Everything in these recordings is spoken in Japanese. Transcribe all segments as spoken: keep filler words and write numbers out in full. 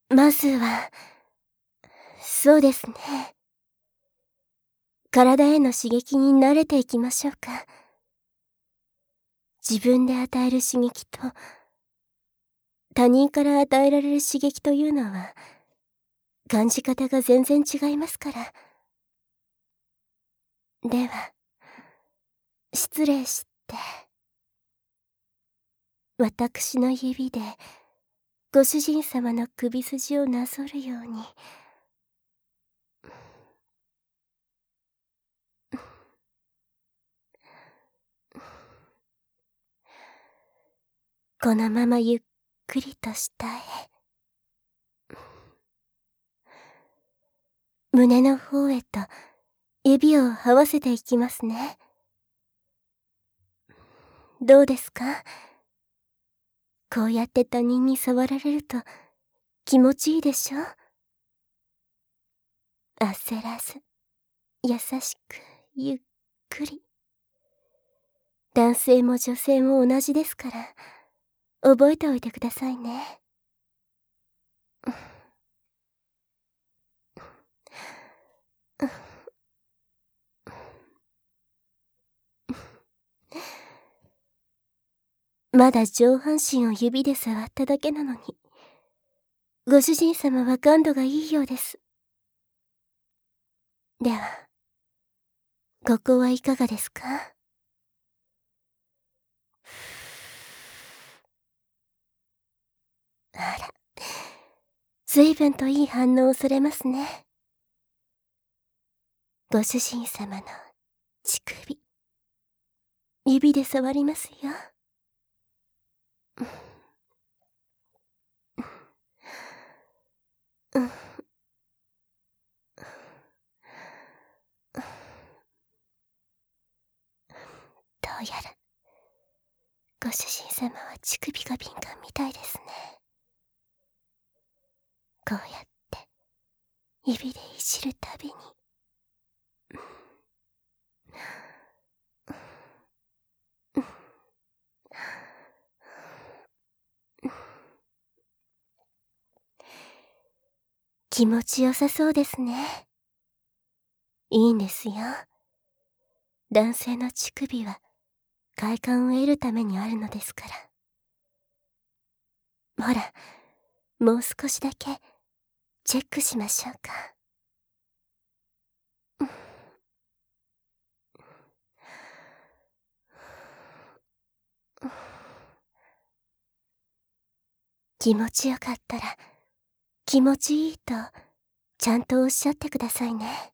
まずは、そうですね。体への刺激に慣れていきましょうか。自分で与える刺激と、他人から与えられる刺激というのは、感じ方が全然違いますから。では、失礼して、私の指で、ご主人様の首筋をなぞるように。このままゆっくりと下へ。胸の方へと指を合わせていきますね。どうですか？こうやって他人に触られると気持ちいいでしょ？焦らず、優しく、ゆっくり。男性も女性も同じですから、覚えておいてくださいね。まだ上半身を指で触っただけなのに、ご主人様は感度がいいようです。では、ここはいかがですか？あら、随分といい反応をされますね。ご主人様の乳首、指で触りますよ。うん。どうやら、ご主人様は乳首が敏感みたいですね。こうやって指でいじるたびに、気持ちよさそうですね。いいんですよ。男性の乳首は快感を得るためにあるのですから。ほら、もう少しだけチェックしましょうか。気持ちよかったら、気持ちいいとちゃんとおっしゃってくださいね。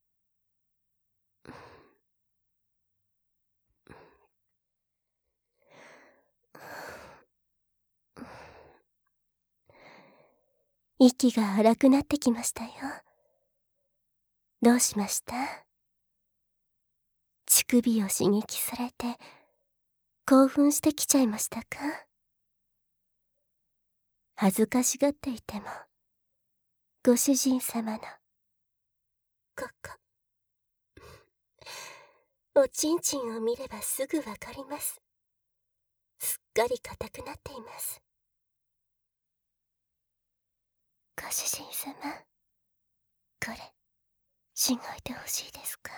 息が荒くなってきましたよ。どうしました？乳首を刺激されて興奮してきちゃいましたか？恥ずかしがっていても、ご主人様のここ、おちんちんを見ればすぐわかります。すっかり硬くなっています。ご主人様、これ、しごいてほしいですか？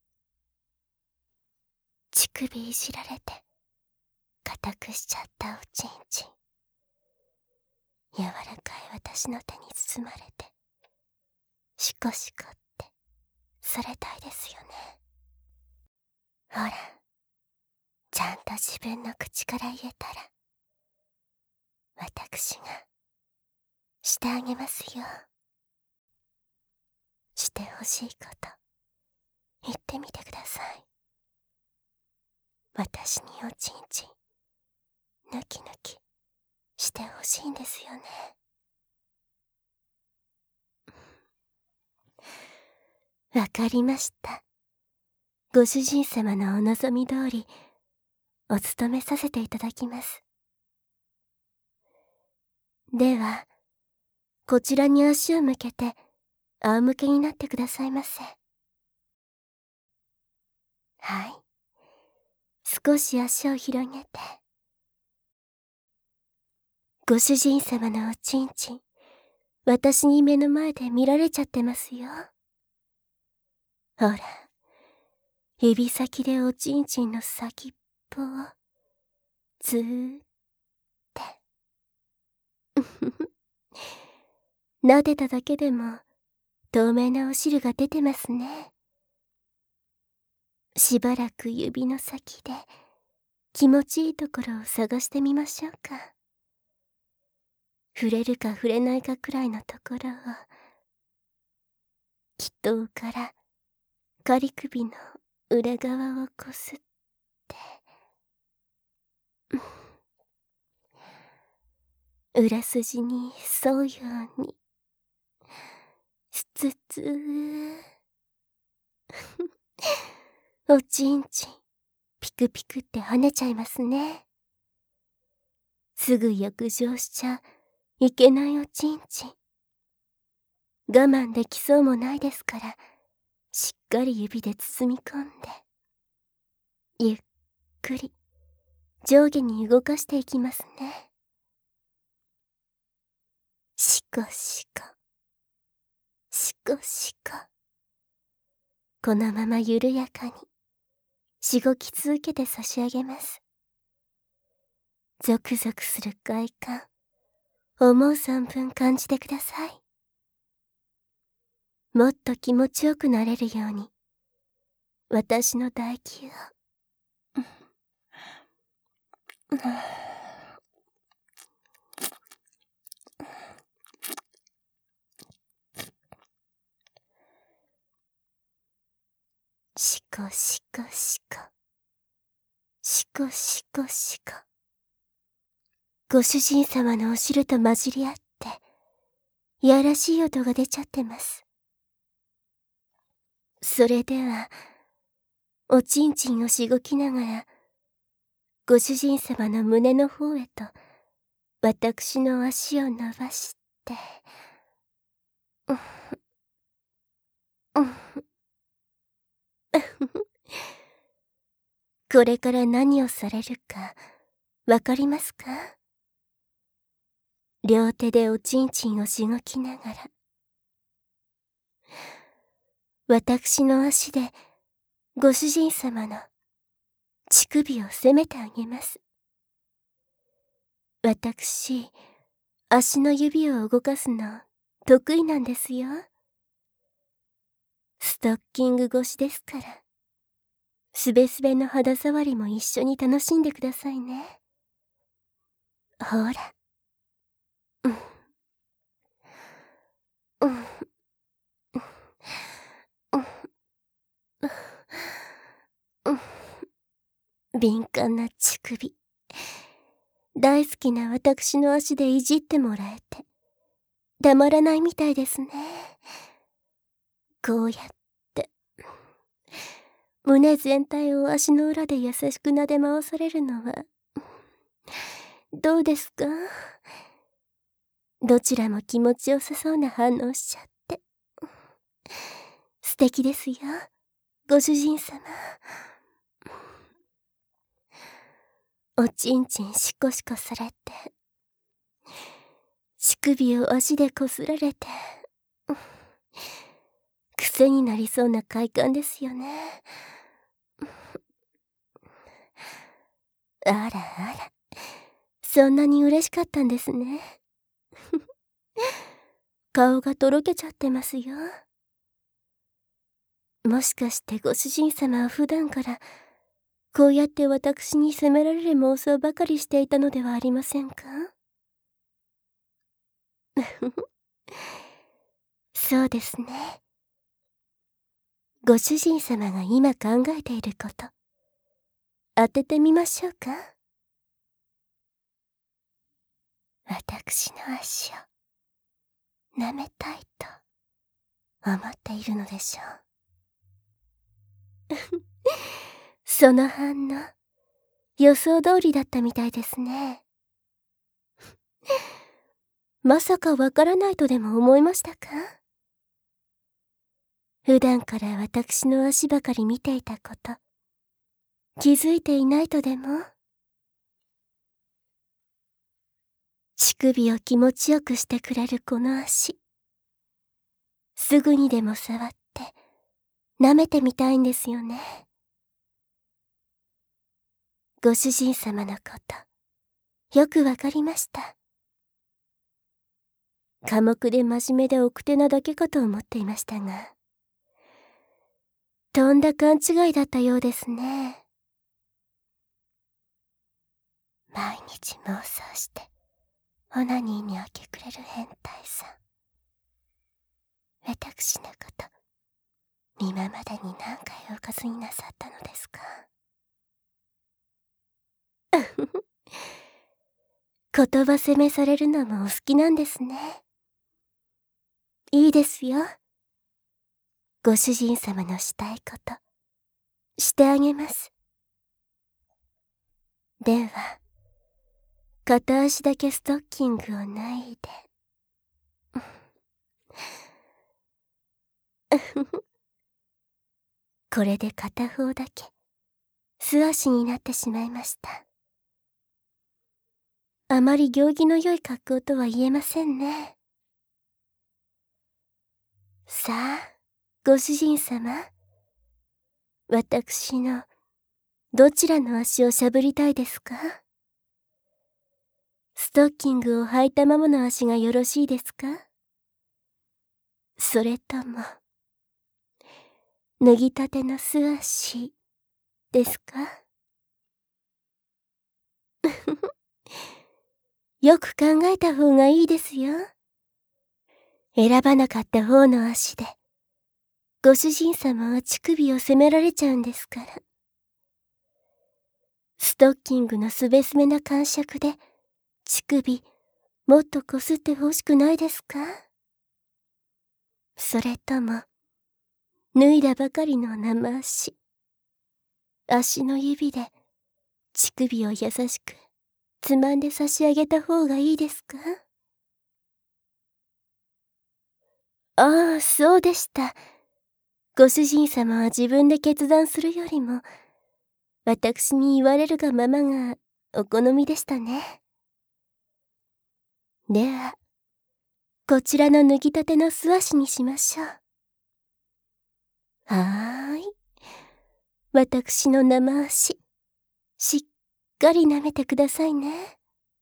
乳首いじられて、硬くしちゃったおちんちん。柔らかい私の手に包まれて、シコシコってされたいですよね。ほら、ちゃんと自分の口から言えたら、私がしてあげますよ。してほしいこと言ってみてください。私におちんちんぬきぬきしてほしいんですよね。わかりました。ご主人様のお望み通りお務めさせていただきます。では、こちらに足を向けて仰向けになってくださいませ。はい。少し足を広げて、ご主人様のおちんちん私に目の前で見られちゃってますよ。ほら、指先でおちんちんの先っぽをずーって。撫でただけでも透明なお汁が出てますね。しばらく指の先で気持ちいいところを探してみましょうか。触れるか触れないかくらいのところを、気筒から仮首の裏側をこすって、裏筋に沿うようにしつつおちんちんピクピクって跳ねちゃいますね。すぐ浴場しちゃいけないおちんちん。我慢できそうもないですから、しっかり指で包み込んで、ゆっくり上下に動かしていきますね。しこしこ、しこしこ。このまま緩やかにしごき続けて差し上げます。ゾクゾクする快感、思う存分感じてください。もっと気持ちよくなれるように、私の唾液を、しこしこしこ、しこしこしこ。ご主人様のお汁と混じり合って、いやらしい音が出ちゃってます。それでは、おちんちんをしごきながら、ご主人様の胸の方へと、私の足を伸ばして、うんうんこれから何をされるか、わかりますか？両手でおちんちんをしごきながら、私の足でご主人様の乳首を攻めてあげます。私、足の指を動かすの得意なんですよ。ストッキング越しですから、すべすべの肌触りも一緒に楽しんでくださいね。ほら。うん。うん。うん。うん。敏感な乳首。大好きな私の足でいじってもらえて、たまらないみたいですね。こうやって、胸全体を足の裏で優しく撫で回されるのは、どうですか？どちらも気持ちよさそうな反応しちゃって。素敵ですよ、ご主人様。おちんちんしこしこされて、乳首を足でこすられて、癖になりそうな快感ですよね。あらあら、そんなに嬉しかったんですね。顔がとろけちゃってますよ。もしかしてご主人様は普段からこうやって私に責められる妄想ばかりしていたのではありませんか？そうですね。ご主人様が今考えていること、当ててみましょうか。私の足を舐めたいと思っているのでしょう。その反応、予想通りだったみたいですね。まさかわからないとでも思いましたか？普段から私の足ばかり見ていたこと、気づいていないとでも？ 乳首を気持ちよくしてくれるこの足、すぐにでも触って舐めてみたいんですよね。ご主人様のこと、よくわかりました。寡黙で真面目で奥手なだけかと思っていましたが、とんだ勘違いだったようですね。毎日妄想してオナニーに明け暮れる変態さん。私のこと今までに何回おかずになさったのですか？言葉責めされるのもお好きなんですね。いいですよ。ご主人様のしたいことしてあげます。では片足だけストッキングを脱いでこれで片方だけ素足になってしまいました。あまり行儀の良い格好とは言えませんね。さあ、ご主人様、私のどちらの足をしゃぶりたいですか？ストッキングを履いたままの足がよろしいですか？それとも脱ぎたての素足ですか？よく考えた方がいいですよ。選ばなかった方の足でご主人様は乳首を責められちゃうんですから。ストッキングのすべすべな感触で乳首もっとこすってほしくないですか？それとも脱いだばかりの生足、足の指で乳首を優しくつまんで差し上げた方がいいですか？ああ、そうでした。ご主人様は自分で決断するよりも私に言われるがままがお好みでしたね。ではこちらの脱ぎたての素足にしましょう。はーい。私の生足、しっかり舐めてくださいね。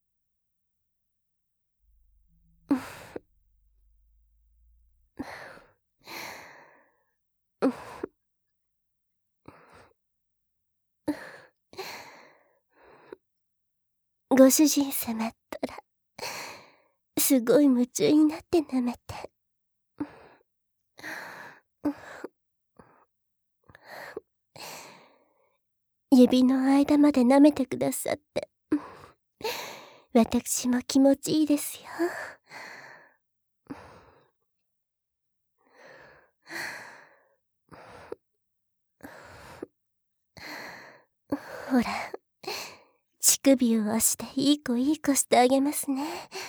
ご主人様ったら、すごい夢中になって舐めて。指の間まで舐めてくださって。私も気持ちいいですよ。ほら、乳首を押していい子いい子してあげますね。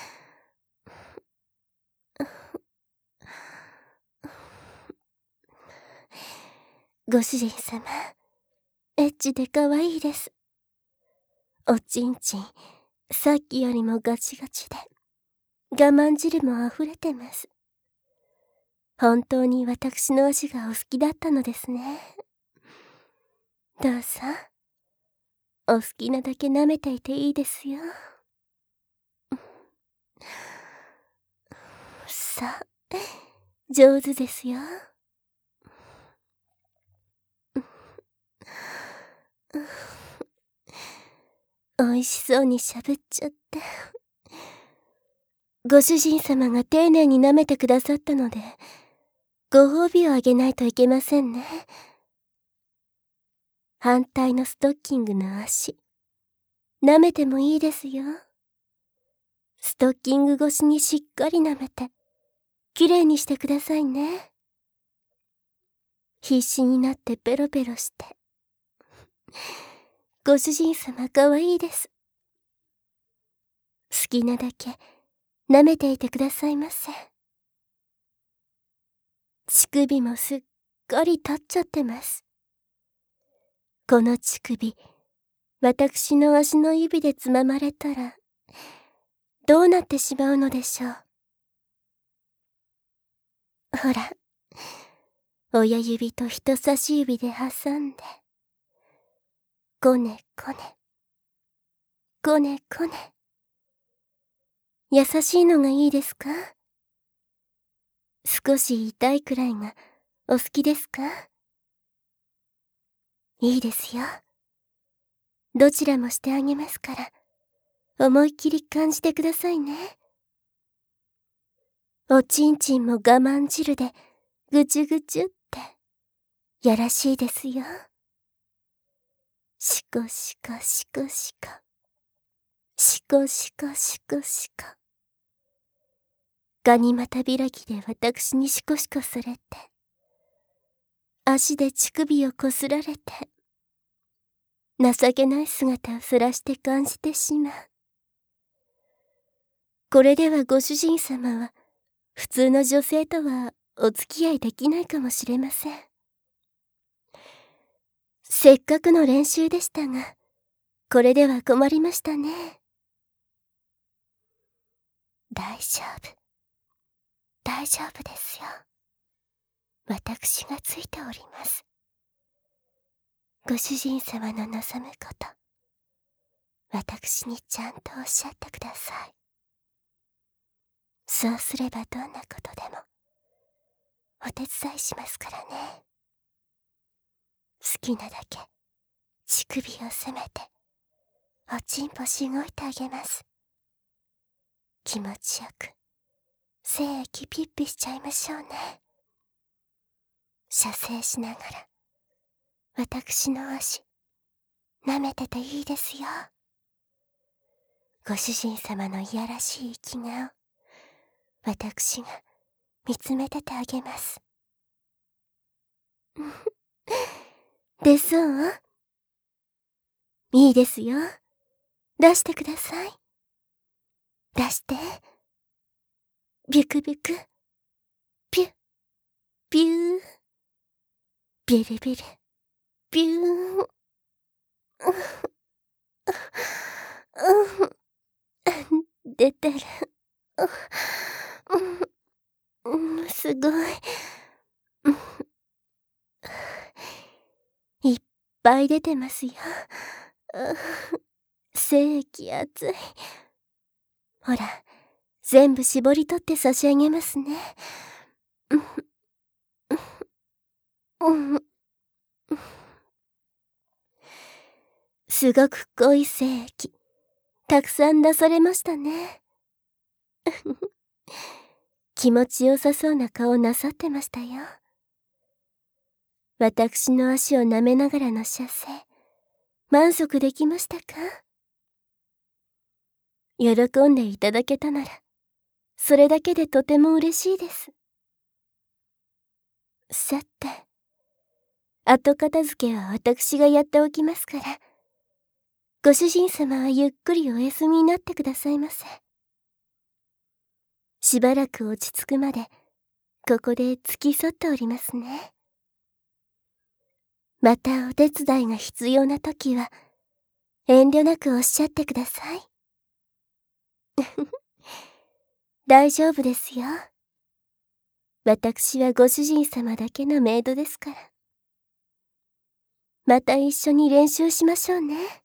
ご主人様、エッチで可愛いです。おちんちん、さっきよりもガチガチで、我慢汁も溢れてます。本当に私の足がお好きだったのですね。どうぞ、お好きなだけ舐めていていいですよ。さあ、上手ですよ。おいしそうにしゃぶっちゃって。ご主人様が丁寧に舐めてくださったので、ご褒美をあげないといけませんね。反対のストッキングの足、舐めてもいいですよ。ストッキング越しにしっかり舐めて、きれいにしてくださいね。必死になってペロペロして。ご主人様かわいいです。好きなだけ舐めていてくださいませ。乳首もすっかり立っちゃってます。この乳首、私の足の指でつままれたら、 どうなってしまうのでしょう。ほら、親指と人差し指で挟んで、こねこね、こねこね。優しいのがいいですか？少し痛いくらいがお好きですか？いいですよ。どちらもしてあげますから、思いっきり感じてくださいね。おちんちんも我慢汁でぐちゅぐちゅって、やらしいですよ。しこしこしこしこ。しこしこしこしこ。ガニ股開きで私にしこしこされて、足で乳首をこすられて、情けない姿をそらして感じてしまう。これではご主人様は普通の女性とはお付き合いできないかもしれません。せっかくの練習でしたが、これでは困りましたね。大丈夫。大丈夫ですよ。私がついております。ご主人様の望むこと、私にちゃんとおっしゃってください。そうすればどんなことでもお手伝いしますからね。好きなだけ乳首を責めておちんぽしごいてあげます。気持ちよく精液ピッピしちゃいましょうね。射精しながら私の足舐めてていいですよ。ご主人様のいやらしい生き顔、私が見つめててあげます。でそう？いいですよ。出してください。出して。ビュクビュク。ピュ、ピュー。ビルビル。ビュー。出てる。すごい。いっぱい出てますよ。精液熱い。ほら、全部絞り取って差し上げますね。すごく濃い精液、たくさん出されましたね。気持ちよさそうな顔なさってましたよ。私の足を舐めながらの射精、満足できましたか？喜んでいただけたなら、それだけでとても嬉しいです。さて、後片付けは私がやっておきますから、ご主人様はゆっくりお休みになってくださいませ。しばらく落ち着くまで、ここで付き添っておりますね。またお手伝いが必要なときは、遠慮なくおっしゃってください。大丈夫ですよ。私はご主人様だけのメイドですから。また一緒に練習しましょうね。